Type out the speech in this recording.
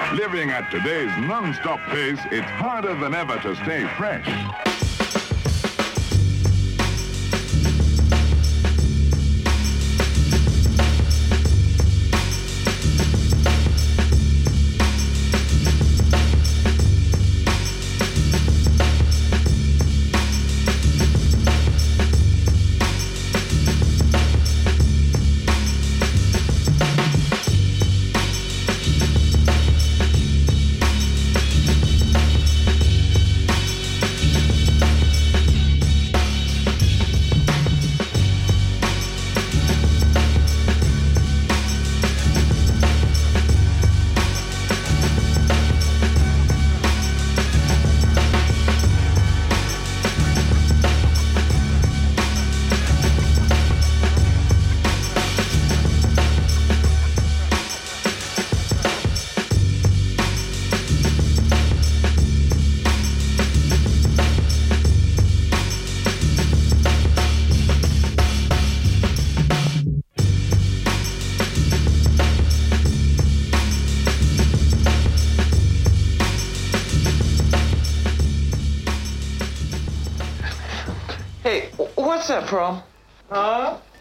Living at today's non-stop pace, it's harder than ever to stay fresh. Hey, what's that, Prom? Huh?